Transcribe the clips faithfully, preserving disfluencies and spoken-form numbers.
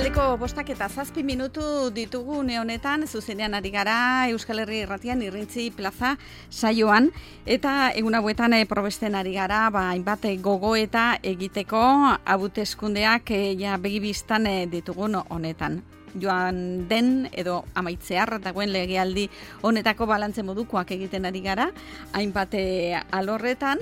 Arratsaldeko bostak eta zazpi minutu ditugu une honetan, zuzenean ari gara Euskal Herri Irratian Irrintzi Plaza saioan, eta egun hauetan e, probesten ari gara, ba, hainbat gogoeta egiteko hauteskundeak e, ja begibistan e, ditugun honetan. Joan den edo amaitzear dagoen legealdi honetako balantze modukoak egiten ari gara, hainbat alorretan,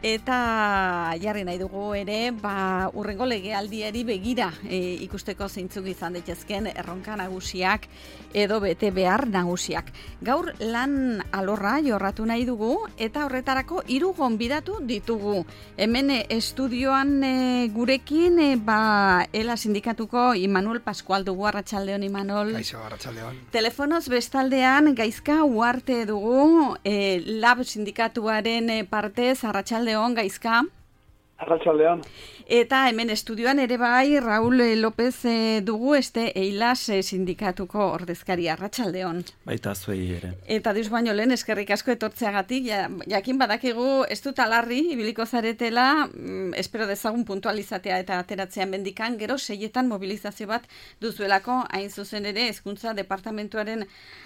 eta jarri nahi dugu ere, ba, urrengo legealdiari begira e, ikusteko zeintzuk izan daitezken erronka nagusiak edo bete behar nagusiak. Gaur lan alorra jorratu nahi dugu, eta horretarako hiru gonbidatu ditugu. Hemen estudioan e, gurekin, e, ba, Ela sindikatuko Imanol Pascual dugu. Arratsaldeon, Imanol. Kaixo, arratsaldeon. Telefonoz bestaldean Gaizka Uarte dugu, e, Lab sindikatuaren partez. Arratsaldeon, Gaizka. Arratsaldeon. Eta hemen estudioan ere bai Raúl López e, dugu, este Eilas e, sindikatuko ordezkari. Arratsaldeon. Baita zuei ere. Eta dius baino lehen eskerrik asko etortzeagatik, ja, jakin badakigu ez dut alarri ibiliko zaretela, mm, espero dezagun puntualizatea eta ateratzean bendikan, gero seietan mobilizazio bat duzuelako, hain zuzen ere hezkuntza departamentuaren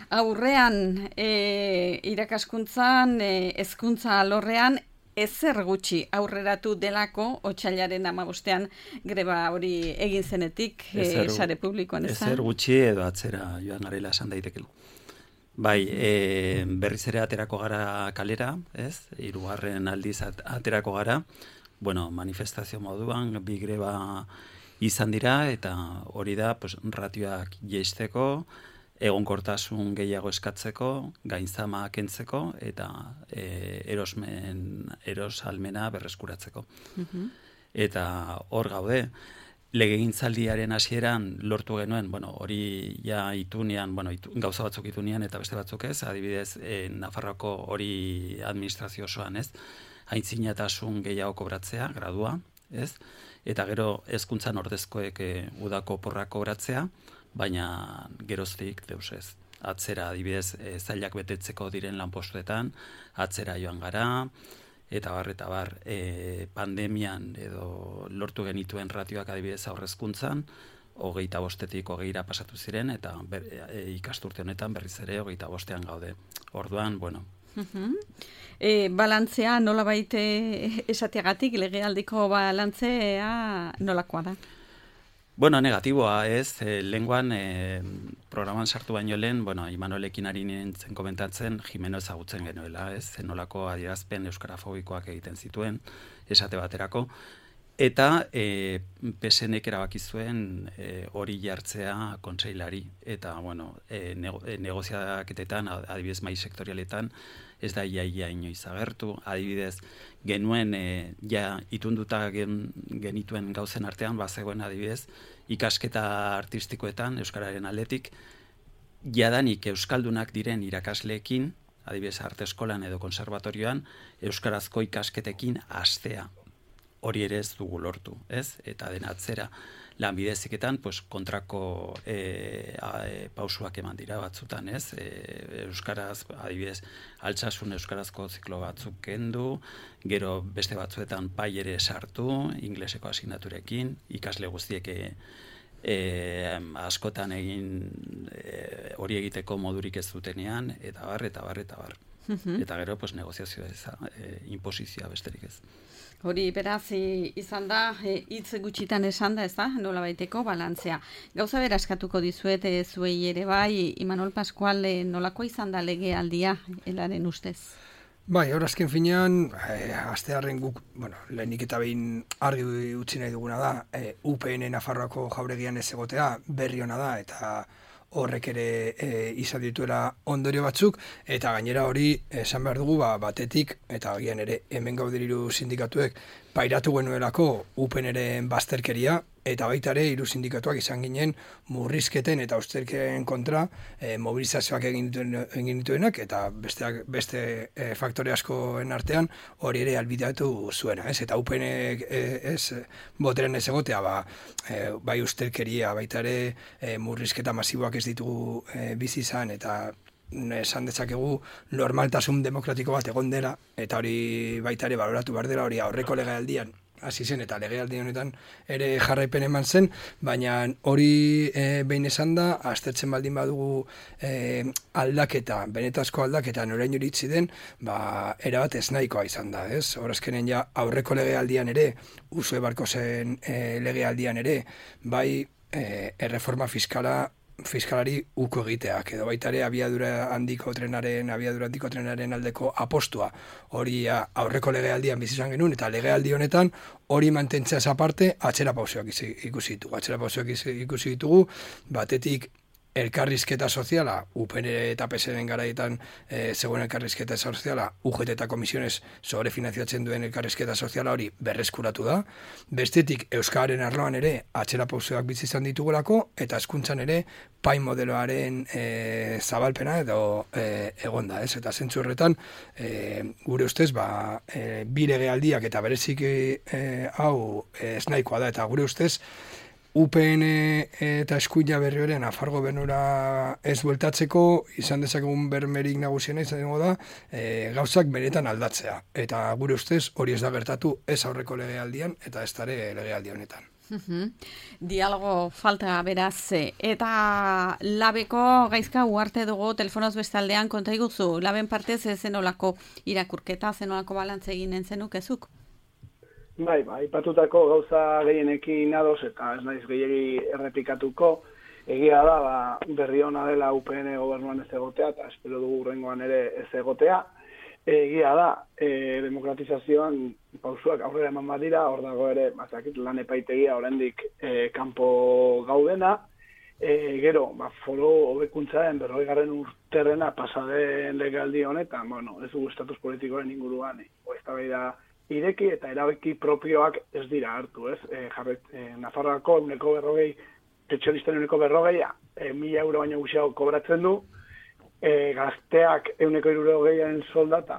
aurrean, e, irakaskuntzan, e, hezkuntza alorrean, ezer gutxi aurreratu delako otsailaren hamabostean greba hori egin zenetik e, sare publikoan. Ezer gutxi edo atzera joan garela esan daiteke. Bai, e, berriz ere aterako gara kalera, ez? Hirugarren aldiz aterako gara. Bueno, manifestazio moduan bi greba izan dira, eta hori da, pues, ratioak jeisteko, egonkortasun gehiago eskatzeko, gainzama kentzeko eta e, erosmen erosalmena berreskuratzeko. Uh-huh. Eta hor gaude, legegintzaldiaren hasieran lortu genuen, bueno, hori ja itunean, bueno, itu, gauza batzuk itunean eta beste batzuk ez, adibidez, e, Nafarroako hori administrazio osoan, ez, aintzinatasun gehiago kobratzea, gradua, ez, eta gero hezkuntzan ordezkoek e, udako porrak kobratzea, baina geroztik deus ez. Atzera, adibidez, e, zailak betetzeko diren lanpostuetan, atzera joan gara, eta bar, eta bar, e, pandemian edo lortu genituen ratioak adibidez aurrezkuntzan, hogeita bostetik hogeira pasatu ziren, eta ber, e, ikasturte honetan berriz ere hogeita bostean gaude. Orduan, bueno, Uh-huh. E, balantzea nola baite esateagatik, legealdiko balantzea nolakoa da? Bueno, negatiboa ez, e, lenguan e, programan sartu baino lehen, bueno, Imanolekin ari nintzen komentatzen, Jimeno ezagutzen genuela, ez, nolako adierazpen euskarafobikoak egiten zituen, esate baterako, eta e, P S Nek erabaki zuen e, hori jartzea kontseilari, eta, bueno, e, nego, e, negoziaketetan, adibidez mai sektorialetan, ez da ia ia inoiz agertu, adibidez, genuen, e, ja, itunduta gen, genituen gauzen artean, bazegoen adibidez, ikasketa artistikoetan, euskararen aldetik, jadanik euskaldunak diren irakasleekin, adibidez, arte eskolan edo konservatorioan, euskarazko ikasketekin hastea. Hori ere ez dugu lortu, ez? Eta den atzera lanbide heziketan, pues, kontrako e, a, e, pausuak eman dira batzutan, ez? E, euskaraz, adibidez, altsasun euskarazko ziklo batzuk kendu, gero beste batzuetan pai ere sartu, ingleseko asignaturekin, ikasle guztiek e, e, askotan egin e, hori egiteko modurik ez dutenean, eta bar, eta bar, eta bar. Uh-huh. Eta gero, pues, negoziazioa eza, e, imposizioa besterik ez. Hori beraz izan da, hitz gutxitan esan da, ez da, nola baiteko balantzea. Gauza bera eskatuko dizuet e, zuei ere bai, Imanol Pascual, e, nolako izan da legealdia, Elaren ustez? Bai, hor azken finean, e, astearren guk, bueno, lehenik eta behin argi utzi nahi duguna da, e, U P N Nafarroako jauregian ez egotea berri ona da, eta horrek ere e, izan dituela ondorio batzuk, eta gainera hori esan behar dugu ba, batetik, eta agian ere hemen gauderiru sindikatuek pairatu genuelako U P N-ren bazterkeria, eta baita ere hiru sindikatuak izan ginen murrizketen eta austerketen kontra e, mobilizazioak egin, dituen, egin dituenak, eta besteak, beste e, faktore askoen artean hori ere albideatu zuena, ez? Eta U P N e, ez boteren ez egotea, ba, e, bai austerkeria, baita ere e, murrizketa masiboak ez ditugu e, bizi izan, eta esan dezakegu normaltasun demokratiko bat egon dela, eta hori baita ere baloratu behar dela, hori aurreko legealdian hasi zen, eta legealdi honetan ere jarraipen eman zen, baina hori e, behin esan da, aztertzen baldin badugu e, aldaketa, benetazko aldaketa noraino iritsi den, ba, erabat ez nahikoa izan da, ez? Horazkenen ja aurreko legealdian ere, Uxue Barkosen e, legealdian ere, bai e, erreforma fiskala fiskalari uko egiteak, edo baita ere abiadura handiko trenaren, abiadura handiko trenaren aldeko apostua. Hori aurreko legealdian bizizan genuen, eta legealdi honetan hori mantentzeaz aparte atzera pausoak ikusi ditugu. Atzera pausoak ikusi ditugu, batetik elkarrizketa soziala, U P N eta P S N garaietan e, zegoen elkarrizketa soziala, U G T eta komisiones sobrefinaziatzen duen elkarrizketa soziala hori berreskuratu da. Bestetik Euskararen arloan ere atzera pausoak bizi izan ditugulako, eta hezkuntzan ere pai modeloaren e, zabalpena edo e, egonda, ez? Eta zentzu horretan, e, gure ustez, ba, e, bi legealdiak eta berezik e, hau ez nahikoa da, eta gure ustez, U P N eta eskuina berri hori Nafar gobernura ez bueltatzeko izan dezakegun bermerik nagusiena izango da e, gauzak benetan aldatzea. Eta gure ustez hori ez da gertatu ez aurreko legealdian eta ez dare legealdi honetan. Uhum. Dialogo falta beraz, eta labeko gaizka uarte dugu telefonoz bestaldean konta iguzu, laben partez zenolako irakurketa, zenolako balantze eginen zenukezuk? Bai, bai, patutako gauza gehienekin ados eta ez naiz gehiegi errepikatuko, egia da, ba, berri ona dela U P N gobernuan ez egotea, eta espero dugu rengoan ere ez egotea. Egia da, e, demokratizazioan pausuak aurrera eman badira, hor dago ere, bazakit, lan epaitegia oraindik e, kanpo gaudena, e, gero, ba, foro hobekuntzaren berrogeigarren urterrena pasaden legealdi honetan, bueno, ez dugu estatus politikoaren inguruan, o eztabaida ireki eta erabaki propioak ez dira hartu, ez? E, jarret, e, Nafarroako euneko berrogei, pentsionisten euneko berrogei, e, mila euro baino gutxiago kobratzen du, e, gazteak euneko hirurogeiaren soldata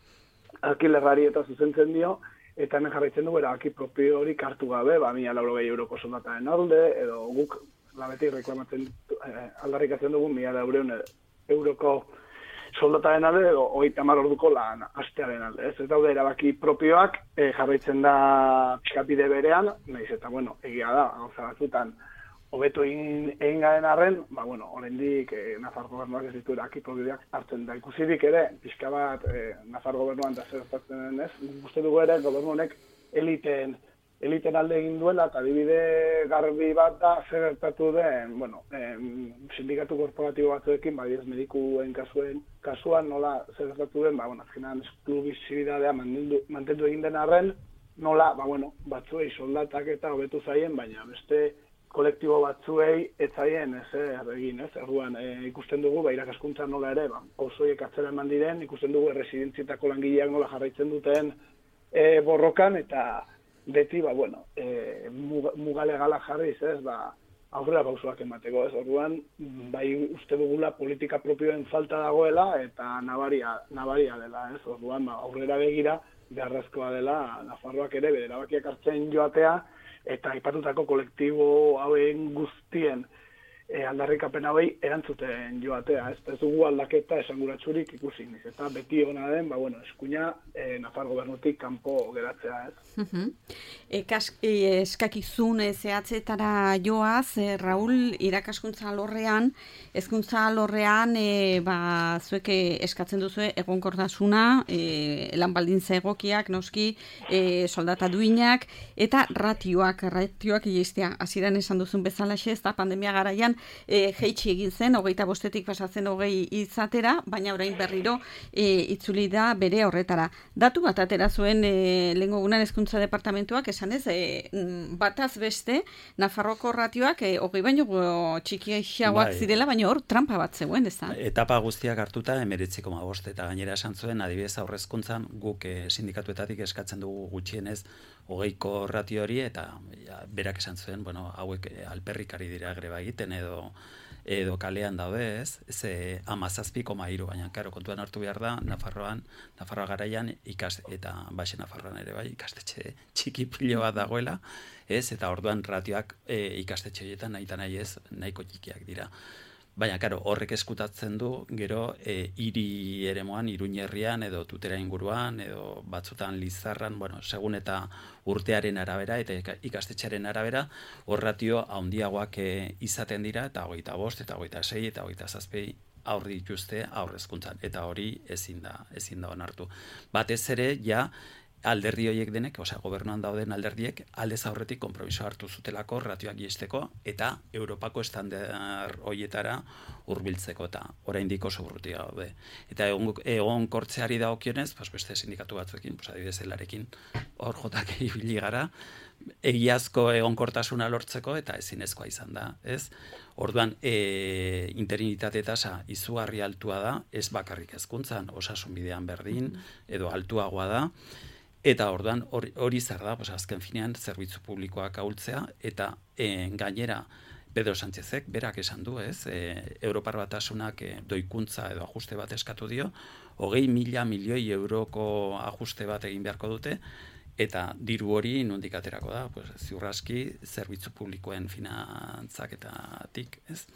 alkilerrari eta zuzentzen dio, eta hemen jarraitzen du erabaki propio hori hartu gabe, ba, mila laurogei euroko soldataren alde, edo guk labetik reklamatzen e, aldarrikatzen dugu mila laureun euroko soldataren alde, edo hogeita hamar orduko lan astearen alde. Ez, ez daude erabaki propioak e, jarraitzen da pixkapide berean, nahiz eta, bueno, egia da, gauza batzutan hobeto egin, egin garen arren, ba, bueno, oraindik e, Nafar gobernuak ez ditu erabaki propioak hartzen da. Ikusirik ere, pixka bat e, Nafar gobernuan da zer gertatzen den ez, uste dugu ere gobernu honek eliten eliten alde egin duela, eta adibide garbi bat da zer gertatu den, bueno, em, sindikatu korporatibo batzuekin, badiez medikuen kasuen, kasuan nola zer gertatu den, ba, bueno, azkenan esklusibidadea mantendu, mantendu egin den arren, nola, ba, bueno, batzuei soldatak eta hobetu zaien, baina beste kolektibo batzuei ez zaien ez egin, ez? Erduan, e, ikusten dugu, ba, irakaskuntza nola ere, ba, osoiek atzera eman diren, ikusten dugu erresidentzietako langileak nola jarraitzen duten e, borrokan, eta beti, ba, bueno, e, mugalegala jarriz, ez, ba, aurrera pausoak emateko, ez, orduan, bai uste dugula politika propioen falta dagoela, eta nabaria, nabaria dela, ez, orduan, ba, aurrera begira, beharrezkoa dela, Nafarroak ere, bere erabakiak hartzen joatea, eta aipatutako kolektibo hauen guztien e, aldarrikapen hauei erantzuten joatea, ez, ez dugu aldaketa esanguratsurik ikusi, niz, eta beti ona den, ba, bueno, eskuina e, Nafar gobernutik kanpo geratzea, ez. Uh-huh. Ekas, e, eskakizun e, zehatzetara joaz, e, Raul, irakaskuntza alorrean, hezkuntza alorrean, e, ba, zuek eskatzen duzu egonkortasuna, e, lan baldintza egokiak, noski, e, soldata duinak, eta ratioak, ratioak iestea, hasieran esan duzun bezalaxe, ez da pandemia garaian, e, jeitsi egin zen, hogeita bostetik pasatzen hogei izatera, baina orain berriro e, itzuli da bere horretara. Datu bat atera zuen e, lehengo gunan hezkuntza departamentuak esan ez, e, bataz beste, Nafarroko ratioak e, hogei baino txikiagoak bai. Zirela, baina hor trampa bat zegoen, ez da? Etapa guztiak hartuta emeretzi koma bost, eta gainera esan zuen, adibidez aurrezkuntzan guk e, sindikatuetatik eskatzen dugu gutxienez hogeiko ratio hori, eta ja, berak esan zuen, bueno, hauek e, alperrikari dira greba egiten edo edo kalean daude, ez, ze hamazazpi koma hiru, baina, karo, kontuan hartu behar da, Nafarroan, Nafarroa garaian, ikas, eta Baxe Nafarroan ere bai, ikastetxe txiki pilo bat dagoela, ez, eta orduan ratioak e, ikastetxe horietan nahi eta nahi ez, nahiko txikiak dira. Baina, karo, horrek eskutatzen du, gero, e, hiri eremuan, Iruñerrian, edo Tutera inguruan, edo batzutan Lizarran, bueno, segun eta urtearen arabera, eta ikastetxearen arabera, horratio handiagoak e, izaten dira, eta hogeita bost, eta hogeita sei, eta hogeita zazpi aurri dituzte aurrezkuntzan, eta hori ezin da, ezin da onartu. Batez ere, ja, alderdi horiek denek, osea, gobernuan dauden alderdiek, aldez aurretik konpromiso hartu zutelako ratioak iesteko eta Europako estandar horietara hurbiltzeko eta oraindik oso urruti gaude. Eta egon, egon kortzeari dagokionez, pues beste sindikatu batzuekin, pues adibidez elarekin, hor jotak ibili gara, egiazko egonkortasuna lortzeko eta ezinezkoa izan da, ez? Orduan, e, interinitate tasa izugarri altua da, ez bakarrik hezkuntzan, osasun bidean berdin, edo altuagoa da, eta orduan hori, hori zer da, pues azken finean zerbitzu publikoak ahultzea, eta e, gainera Pedro Sánchezek berak esan du, ez? E, Europar Batasunak e, doikuntza edo ajuste bat eskatu dio, hogei mila milioi euroko ajuste bat egin beharko dute, eta diru hori nondik aterako da, pues, ziurraski zerbitzu publikoen finantzaketatik, ez?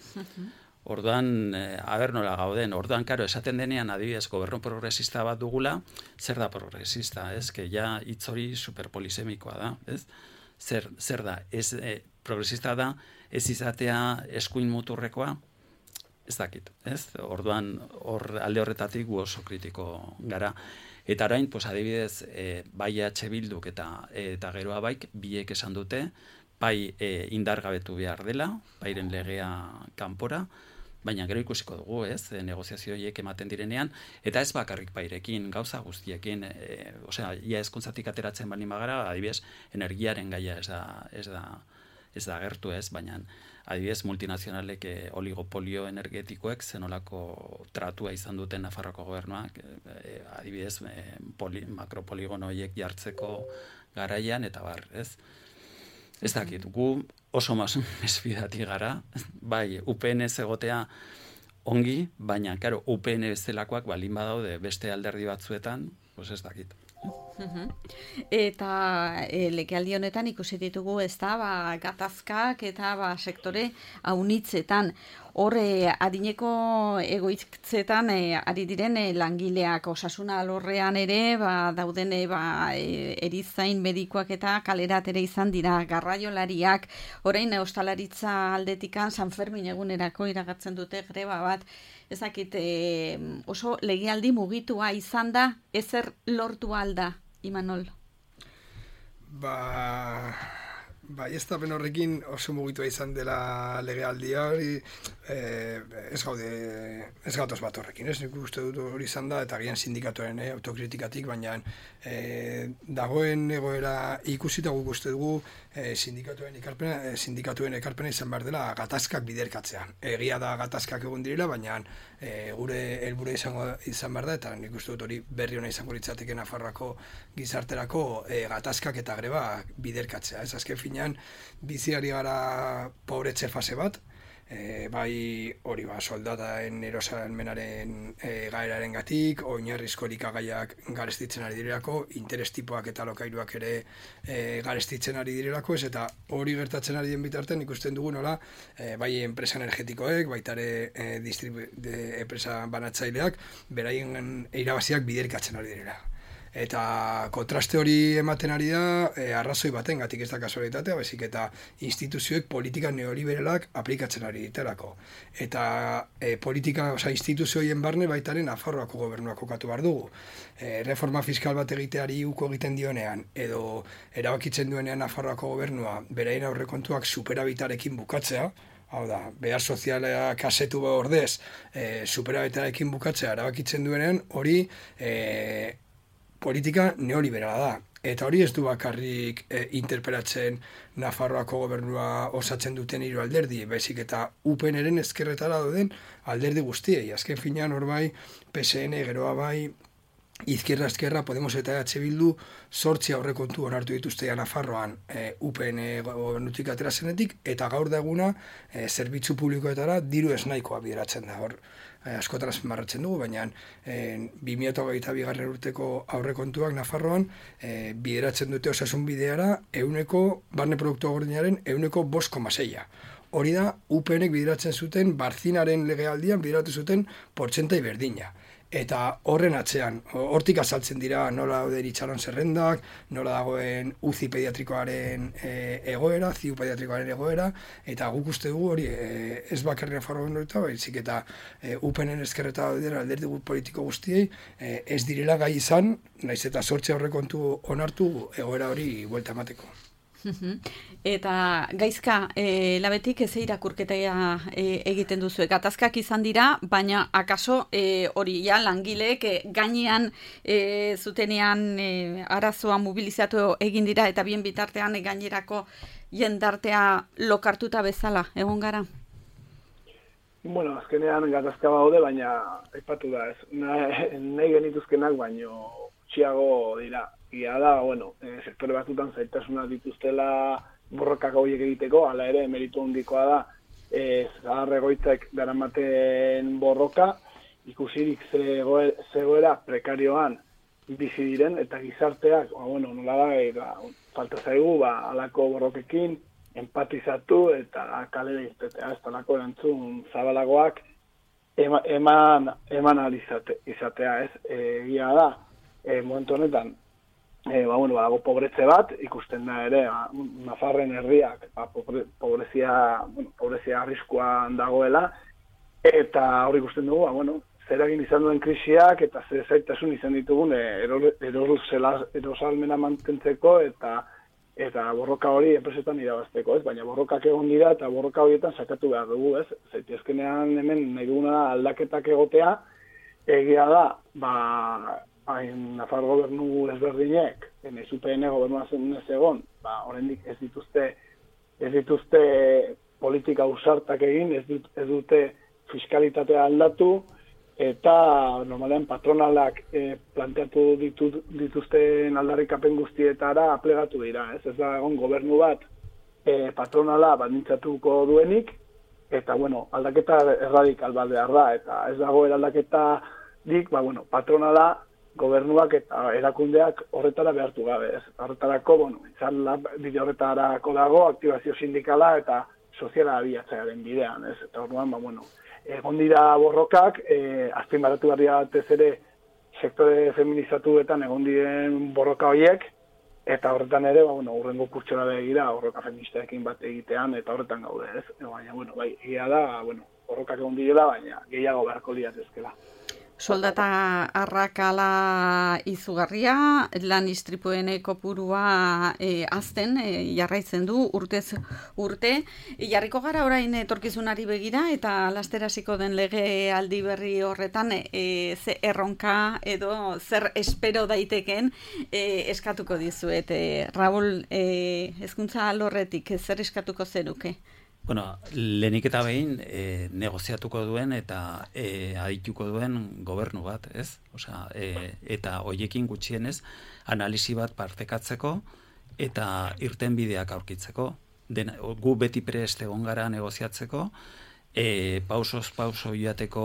Orduan, eh, aber nola gauden, orduan, karo, esaten denean adibidez gobernu progresista bat dugula, zer da progresista, ez? Que ja hitz hori superpolisemikoa da, ez? Zer, zer da, ez, eh, progresista da, ez izatea eskuin muturrekoa, ez dakit, ez? Orduan, hor, alde horretatik gu oso kritiko gara. Eta orain, pues, adibidez, eh, bai H Bilduk eta, eta geroa baik, biek esan dute, bai e, indargabetu behar dela, bairen legea kanpora, baina gero ikusiko dugu, ez, e, negoziazio horiek ematen direnean, eta ez bakarrik bairekin, gauza guztiekin, e, osea, ia hezkuntzatik ateratzen bani magara, adibidez, energiaren gaia ez da, ez da, ez da gertu, ez, baina adibidez, multinazionalek e, oligopolio energetikoek zenolako tratua izan duten Nafarroako gobernuak, e, adibidez, e, poli, makropoligono horiek jartzeko garaian, eta bar, ez. Ez dakit, gu oso mesfidati gara, bai, U P N ez egotea ongi, baina, karo, U P N bezalakoak balin badaude beste alderdi batzuetan, pues ez dakit. Eta e, legealdi honetan ikusi ditugu, ez da, ba, gatazkak eta ba, sektore haunitzetan. Hor, e, adineko egoitzetan e, ari diren e, langileak osasuna alorrean ere, ba, dauden e, ba, e, erizain medikoak eta kalerat ere izan dira, garraiolariak, orain e, ostalaritza aldetikan San Fermin egunerako iragatzen dute greba bat, ezakit, e, oso legealdi mugitua izan da, ezer lortu alda, Imanol? Ba, ba ez da ben horrekin oso mugitua izan dela legealdia hori, eh, ez gaude, ez gatoz bat horrekin, ez nik uste dut hori izan da, eta gian sindikatuaren eh, autokritikatik, baina eh, dagoen egoera ikusita guk uste dugu eh, sindikatuen ekarpena, eh, sindikatuen ekarpena izan behar dela gatazkak biderkatzean. Egia da gatazkak egon direla, baina e, gure helburu izango izan behar da, eta nik uste dut hori berri hona izango litzateke Nafarroako gizarterako e, gatazkak eta greba biderkatzea. Ez azken finean, biziari gara pobretze fase bat, E, bai hori ba, soldataen erosalmenaren e, gaeraren gatik, oinarrizko elikagaiak garestitzen ari direlako, interes tipoak eta lokairuak ere e, garestitzen ari direlako, ez eta hori gertatzen ari den bitartean ikusten dugu nola, e, bai enpresa energetikoek, baita ere e, distribu- de, enpresa banatzaileak, beraien irabaziak biderkatzen ari direla. Eta kontraste hori ematen ari da e, arrazoi baten gatik ez da kasualitatea, baizik eta instituzioek politika neoliberalak aplikatzen ari diterako. Eta e, politika, oza, instituzioien barne baitaren Nafarroako gobernuak kokatu behar dugu. E, reforma fiskal bat egiteari uko egiten dionean, edo erabakitzen duenean Nafarroako gobernua beraien aurrekontuak superabitarekin bukatzea, hau da, behar soziala kasetu ordez, e, superabitarekin bukatzea erabakitzen duenean, hori e, politika neoliberala da. Eta hori ez du bakarrik e, interpelatzen Nafarroako gobernua osatzen duten hiru alderdi, baizik eta U P N-ren ezkerretara dauden alderdi guztiei. Azken finean hor bai, P S N, geroa bai, Izquierda Esquerra, Podemos eta H Bildu sortzi aurrekontu onartu dituzte Nafarroan e, U P N gobernutik atera zenetik, eta gaur da eguna e, zerbitzu publikoetara diru ez nahikoa bideratzen da. Hor, e, askotan azpimarratzen dugu, baina e, bi mila hogeita bigarren urteko aurrekontuak Nafarroan e, bideratzen dute osasun bideara euneko, barne produktu gordinaren euneko bost koma seia. hori da U P Nek bideratzen zuten, Barzinaren legealdian bideratu zuten portzentai berdina. Eta horren atzean, hortik azaltzen dira nola dauden itxaron zerrendak, nola dagoen U C I pediatrikoaren e, egoera, C I U pediatrikoaren egoera, eta guk uste dugu hori e, ez bakarri Nafarroan horretan, baizik eta e, U P Nen eskerreta daudera alderdi politiko guztiei, e, ez direla gai izan, naiz eta sortze aurrekontu onartu egoera hori buelta emateko. Eta gaizka, e, labetik ez irakurketea e, egiten duzu. Gatazkak izan dira, baina akaso e, hori ja langileek e, gainean e, zutenean e, arazoa mobilizatu egin dira eta bien bitartean e, gainerako jendartea lokartuta bezala, egon gara? Bueno, azkenean gatazka baude, baina aipatu da ez. Nahi genituzkenak baino txiago dira. Ia da, bueno, e, sektore batzutan zailtasuna dituztela borrokak horiek egiteko, hala ere, meritu handikoa da, e, zahar egoitzak daramaten borroka, ikusirik zegoera prekarioan bizi diren, eta gizarteak, ba, bueno, nola da, e, ba, falta zaigu, ba, alako borrokekin, empatizatu eta kalera irtetea, ez talako erantzun zabalagoak ema, eman, eman alizate, izatea, ez, egia da, e, momentu honetan, E, ba, bueno, ba, pobretze bat, ikusten da ere, ba, Nafarren herriak ba, pobre, pobrezia, bueno, pobrezia arriskuan dagoela, eta hori ikusten dugu, ba, bueno, zer egin izan duen krisiak, eta zer zaitasun izan ditugun erosalmena mantentzeko, eta eta borroka hori enpresetan irabazteko, ez? Baina borrokak egon dira, eta borroka horietan sakatu behar dugu, ez? Zaitezkenean hemen nahi duguna da aldaketak egotea, egia da, ba, hain Nafar gobernu ezberdinek, ez U P N gobernua zen ez egon, ba, oraindik ez dituzte, ez dituzte politika ausartak egin, ez, dut, ez dute fiskalitatea aldatu, eta normalean patronalak e, planteatu ditu, dituzten aldarrikapen guztietara aplegatu dira. Ez, ez da egon gobernu bat e, patronala baldintzatuko duenik, eta bueno, aldaketa erradikal bat behar da, eta ez dagoen aldaketa dik, ba, bueno, patronala gobernuak eta erakundeak horretara behartu gabe, ez? Horretarako, bueno, izan bide horretarako dago, aktibazio sindikala eta soziala abiatzearen bidean, ez? Eta orduan, ba, bueno, egon dira borrokak, e, azpimarratu behar batez ere sektore feminizatuetan egon diren borroka horiek, eta horretan ere, ba, bueno, urrengo kurtsora begira borroka feministaekin bat egitean, eta horretan gaude, ez? E, baina, bueno, bai, egia da, bueno, borrokak egon direla, baina gehiago beharko liratezkela. Soldata arrakala izugarria, lan istripuen kopurua e, azten e, jarraitzen du urtez urte. Jarriko gara orain etorkizunari begira eta lasterasiko den lege aldi berri horretan e, ze erronka edo zer espero daiteken e, eskatuko dizuet. E, Raúl, e, hezkuntza alorretik zer eskatuko zenuke? Bueno, lehenik eta behin e, negoziatuko duen eta e, adituko duen gobernu bat, ez? Osea, e, eta hoiekin gutxienez analisi bat partekatzeko eta irten bideak aurkitzeko. Den, gu beti prest egon gara negoziatzeko, e, pausoz pauso joateko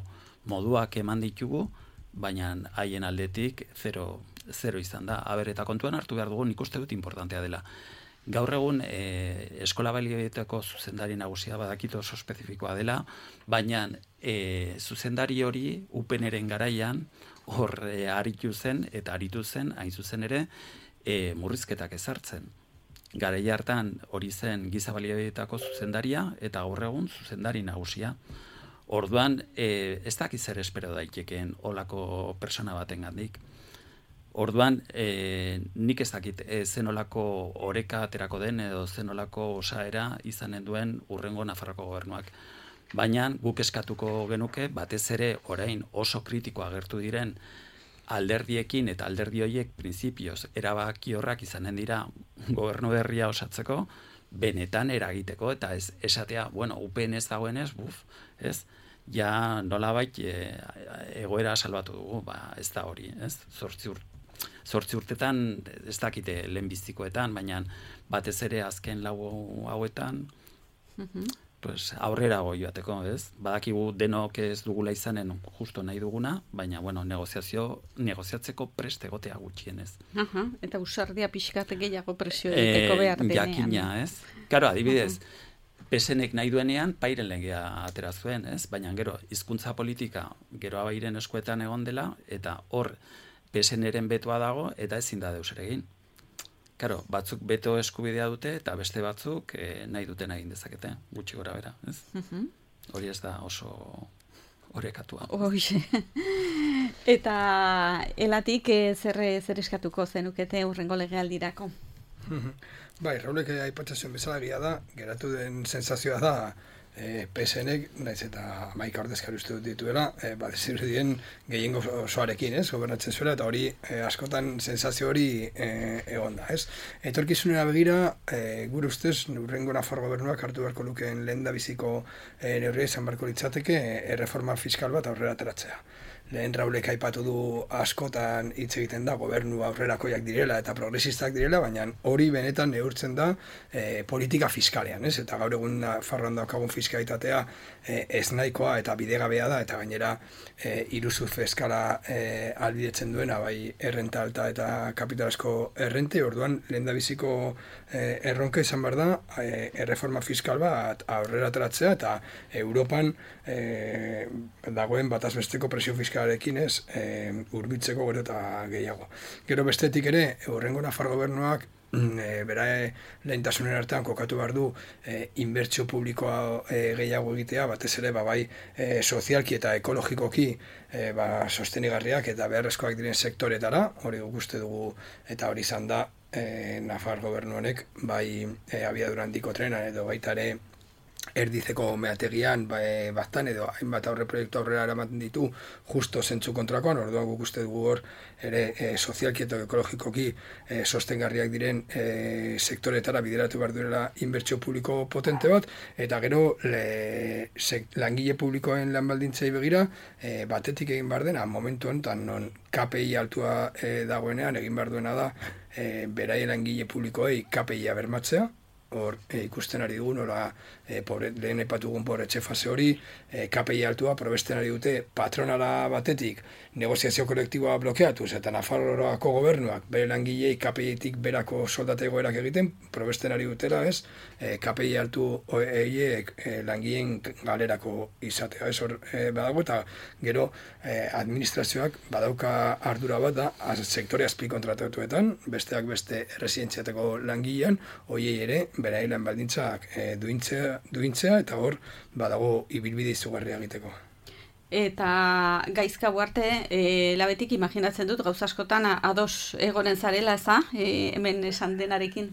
moduak eman ditugu, baina haien aldetik zero, zero izan da. Aber, eta kontuan hartu behar dugu, nik uste dut importantea dela. Gaur egun e, eskola balioetako zuzendari nagusia badakit oso espezifikoa dela, baina e, zuzendari hori U P Nren garaian hor e, aritu zen eta aritu zen hain zuzen ere e, murrizketak ezartzen. Garai hartan hori zen giza balioetako zuzendaria eta gaur egun zuzendari nagusia. Orduan e, ez dakiz zer espero daitekeen olako persona batengandik. Orduan, e, nik ez dakit e, zenolako oreka aterako den edo zenolako osaera izanen duen urrengo Nafarroko gobernuak. Baina guk eskatuko genuke batez ere orain oso kritiko agertu diren alderdiekin eta alderdi horiek printzipioz erabaki horrak izanen dira gobernu berria osatzeko, benetan eragiteko eta ez esatea, bueno, U P N ez dagoenez, buf, ez? Ja nolabait e, egoera salbatu dugu, ba ez da hori, ez? Zortzi urte. Zortzi urtetan, ez dakite lehenbizikoetan, baina batez ere azken lau hauetan, uh-huh. pues, aurrera joateko, ez? Badakigu denok ez dugula izanen justo nahi duguna, baina bueno, negoziazio, negoziatzeko prest egotea gutxienez. Uh-huh. Eta usardia pixkat gehiago presio egiteko behar denean. Jakina, ez? Karo, adibidez, uh-huh. Pesenek nahi duenean pairen legea atera zuen, ez? Baina gero hizkuntza politika gero abairen eskuetan egon dela eta hor Peseneren betoa dago eta ezin da deus ere egin. Claro, batzuk beto eskubidea dute eta beste batzuk eh, nahi duten egin dezakete, gutxi gora bera, ez? Uh-huh. Hori ez da oso orekatua. Hoxe. Eta elatik eh, zer zer eskatuko zenukete hurrengo legealdirako? Bai, Raulek aipatzen bezala egia da, geratu den sensazioa da e, P SNek, naiz eta hamaika ordezkari uste dut dituela, e, bat zirudien gehiengo osoarekin, ez, gobernatzen zuela, eta hori e, askotan sensazio hori e, egon da, ez. Etorkizunera begira, e, gure ustez, hurrengo Nafar gobernuak hartu beharko lukeen lehendabiziko e, neurria izan beharko litzateke e, reforma fiskal bat aurrera ateratzea. Lehen Raulek aipatu du askotan hitz egiten da gobernu aurrerakoiak direla eta progresistak direla, baina hori benetan neurtzen da e, politika fiskalean, ez? Eta gaur egun Nafarroan daukagun fiskalitatea e, ez nahikoa eta bidegabea da, eta gainera e, iruzur fiskala e, ahalbidetzen duena, bai errenta alta eta kapitalasko errente, orduan lehendabiziko e, erronka izan behar da e, erreforma fiskal bat aurrera ateratzea eta Europan e, dagoen bataz besteko presio fiskal ekin ez, e, urbitzeko gero eta gehiago. Gero bestetik ere, hurrengo Nafar gobernuak e, bera e, lehentasunen artean kokatu behar du e, inbertsio publikoa e, gehiago egitea, batez ere ba, bai e, sozialki eta ekologikoki e, ba, sostenigarriak eta beharrezkoak diren sektoretara, hori guk uste dugu eta hori izan da e, Nafar gobernu honek bai e, abiadura handiko trenan edo baita ere erdizeko meategian ba, e, baztan edo hainbat aurre proiektu aurrera eramaten ditu justo zentzu kontrakoan, orduan guk uste dugu hor ere e, sozialki eta ekologikoki e, sostengarriak diren e, sektoretara bideratu behar duela inbertsio publiko potente bat, eta gero le, sek, langile publikoen lan baldintzei begira e, batetik egin behar dena momentu honetan non K P I altua e, dagoenean egin behar duena da e, beraien langile publikoei K P I-a bermatzea, hor e, ikusten ari dugun, ora e, pobre, lehen epatugun pobretxe fase hori, e, K P I altua probesten ari dute patronala batetik negoziazio kolektiboa blokeatuz, eta Nafarroako gobernuak bere langilei K P I-tik berako soldata egoerak egiten, probesten ari dutela, ez, e, K P I altu eiek e, langileen galerako izatea, ez hor e, badago, eta gero e, administrazioak badauka ardura bat da, az, sektore azpi kontratatuetan, besteak beste erresidentziateko langilean, hoiei ere, berailan baldintzak e, duintzea, duintzea eta hor badago ibilbide izugarria egiteko. Eta gaizka arte e, labetik imaginatzen dut gauza askotan ados egonen zarela, eza, e, hemen esan denarekin?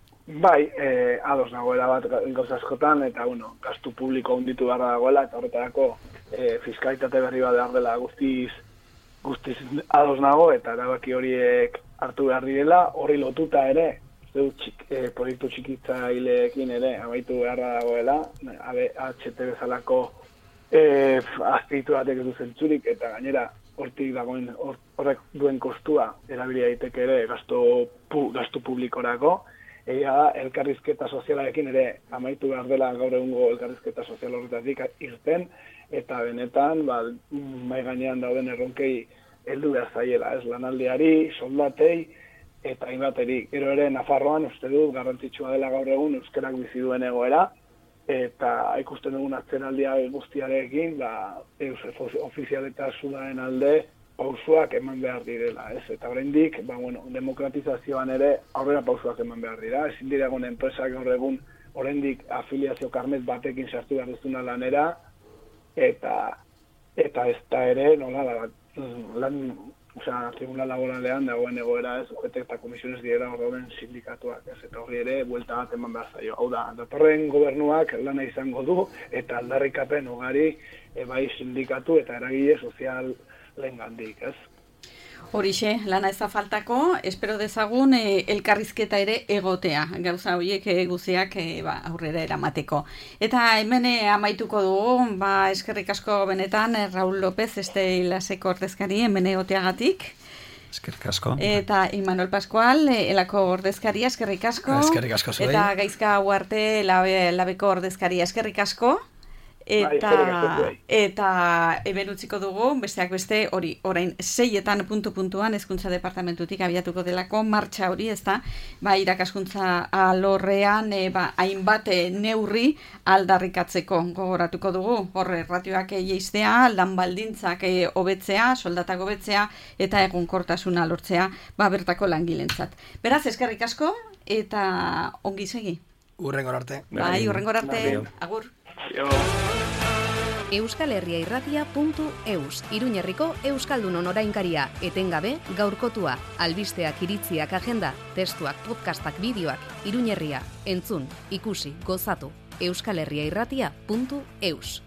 Bai, e, ados nagoela bat gauza askotan, eta bueno, gastu publiko hunditu behar dagoela, eta horretarako e, fiskalitate berri bat behar dela guztiz, guztiz ados nago, eta erabaki horiek hartu behar direla, horri lotuta ere, Txik, e, proiektu txikitzaileekin ere amaitu beharra dagoela, H T bezalako e, azpitu batek ez du zentzurik, eta gainera hortik dagoen horrek duen kostua erabili daiteke ere gastu, pu, gastu publikorako, egia da elkarrizketa sozialarekin ere amaitu behar dela gaur egungo elkarrizketa sozial horretatik irten, eta benetan ba, mai gainean dauden erronkei heldu behar zaiela, ez lanaldiari, soldatei, eta hainbateri. Gero ere Nafarroan uste dut garrantzitsua dela gaur egun euskerak bizi duen egoera, eta ikusten dugun atzeraldia guztiarekin, ba, ofizialetasunaren alde pausuak eman behar direla, ez? Eta oraindik, ba, bueno, demokratizazioan ere aurrera pausuak eman behar dira. Ezin dira egun enpresak gaur egun oraindik afiliazio karnet batekin sartu behar duzuna lanera, eta eta ez da ere, nola, lan, osea, tribunal laboralean dagoen egoera ez, ojete eta komisiones direla hor dauden sindikatuak, ez, eta horri ere, buelta bat eman behar zaio. Hau da, datorren gobernuak lana izango du, eta aldarrikapen ugari, e, bai sindikatu eta eragile sozial lehengandik, ez. Horixe, lana ez da faltako, espero dezagun e, elkarrizketa ere egotea, gauza horiek e, guziak e, ba, aurrera eramateko. Eta hemen e, amaituko dugu, ba, eskerrik asko benetan, e, Raul López, este ilaseko ordezkari, hemen egoteagatik. Eskerrik asko. Eta Imanol Pascual, e, elako ordezkaria, eskerrik asko. Eskerrik asko zuei. Eta Gaizka Uarte, labe, labeko ordezkaria, eskerrik asko. Eta, eta eben utziko dugu, besteak beste, hori, orain, seietan puntu-puntuan hezkuntza departamentutik abiatuko delako martxa hori, ez da, ba, irakaskuntza alorrean, e, ba, hainbat neurri aldarrikatzeko gogoratuko dugu, horre, ratioak jeistea, lan baldintzak hobetzea, soldatak hobetzea, eta egonkortasuna lortzea, ba, bertako langilentzat. Beraz, eskerrik asko, eta ongi segi. Urrengor arte. Bai, urrengor arte, agur. euskal herria irratia puntu eus, Iruñerriko Euskaldunon orainkaria, etengabe gaurkotua, albisteak, iritziak, agenda, testuak, podcastak, bideoak, Iruñerria, entzun, ikusi, gozatu, euskal herria irratia puntu eus.